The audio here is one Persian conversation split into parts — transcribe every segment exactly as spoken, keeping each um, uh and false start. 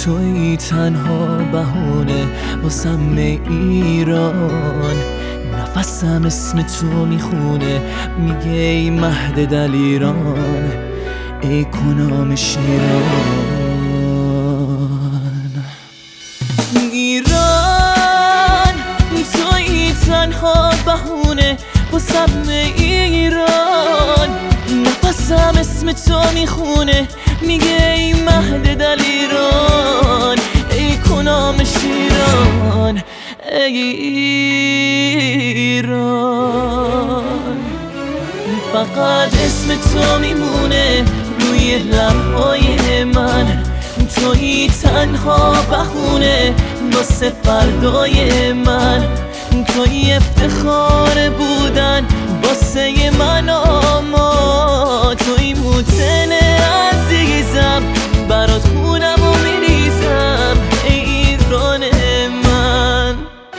توی تنها بهونه واسم ایران، نفسم اسم تو میخونه میگه ای مهد دلیران، ای کنام شیران. ایران توی تنها بهونه واسم ایران، نفسم اسم تو میخونه میگه ای مهد دلیران، ای کنام شیران، ای ایران. فقط اسم تو میمونه روی لبهای من، توی تنها بهونه واسه فردای من، توی افتخار بودن واسه من، اما توی موتن عزیزم برات خونم و میریزم، ای ایران من.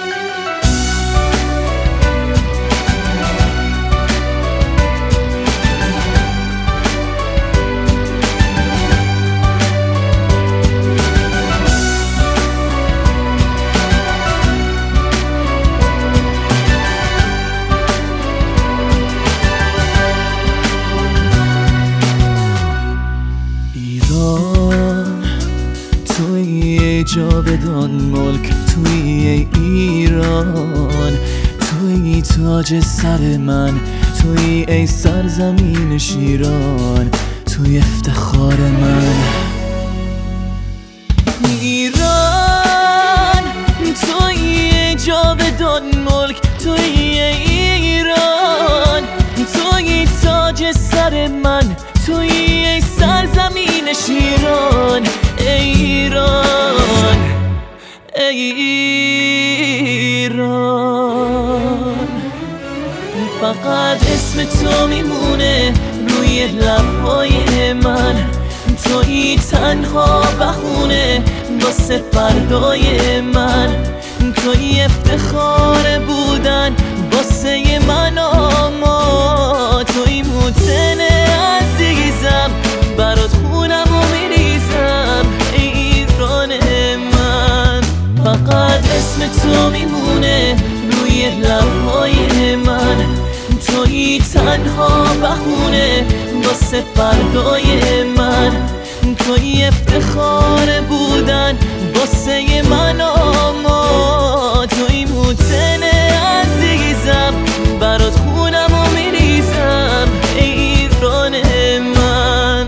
توی جاودان ملک، توی ایران، توی تاج سر من، توی ای سرزمین شیران، توی افتخار من. ایران توی جاودان ملک، توی ایران، توی تاج سر من، توی ای سرزمین شیران، ای ایران، ای ایران. فقط اسم تو میمونه روی لبهای من، توی تنها بهونه واسه فردای من، توی افتخار بودن واسه من، اما توی موتن عزیزم برات خونم و میریزم، ای ایران من. فقط اسم تو میمونه روی لبهای من، توی تنها بهونه واسه فردای من، توی افتخار بودن واسه من، اما توی موتن عزیزم برات خونم و میریزم، ای ایران من.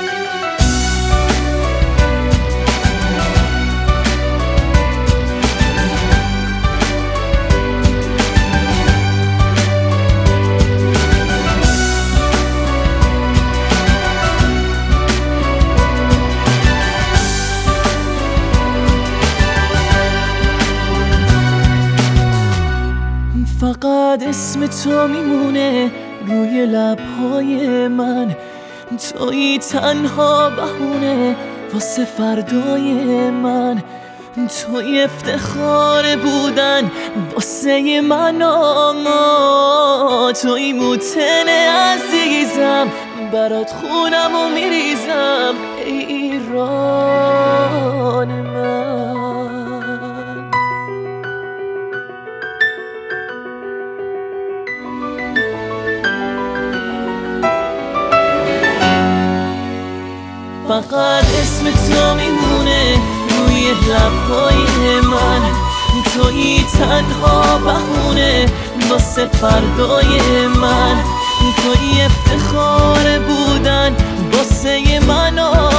فقط اسم تو میمونه روی لبهای من، توی تنها بهونه واسه فردای من، توی افتخار بودن واسه من، اما توی موتن عزیزم برات خونم و میریزم، ای ایران من. فقط اسم تو میمونه روی لبهای من، توی تنها بهونه واسه فردای من، توی افتخار بودن واسه من.